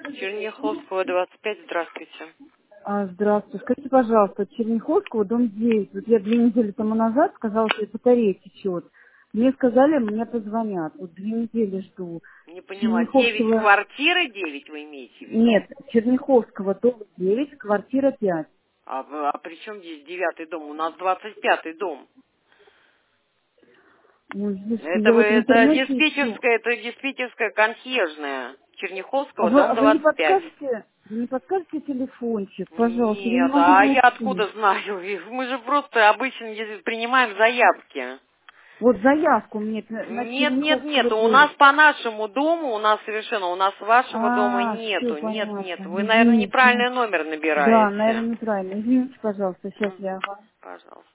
Черняховского, 25, здравствуйте. Здравствуйте. Скажите, пожалуйста, Черняховского, дом 9. Вот я 2 недели тому назад сказала, что батарея течет. Мне сказали, мне позвонят. Вот 2 недели жду. Не поняла, 9 Черняховского... квартиры, 9 вы имеете в виду? Нет, Черняховского, дом 9, квартира 5. А при чем здесь 9-й дом? У нас 25-й дом. Ну, видите, Это я вы, вот в это интернете ищу. диспетчерская, это диспетчерская консьержная. А Черняховского, вы, дом а вы не 25. подскажете, телефончик, пожалуйста? Я не Нет, могу а я найти. откуда знаю? Мы же просто обычно принимаем заявки. Вот заявку мне на Нет, нет, Черняховского нет, у нас 9. по нашему дому, у нас вашего дома Все нету, нет, нет. понятно. Вы, наверное, Извините. неправильный номер Да, набираете. наверное, неправильно. Извините, пожалуйста, сейчас я... Пожалуйста.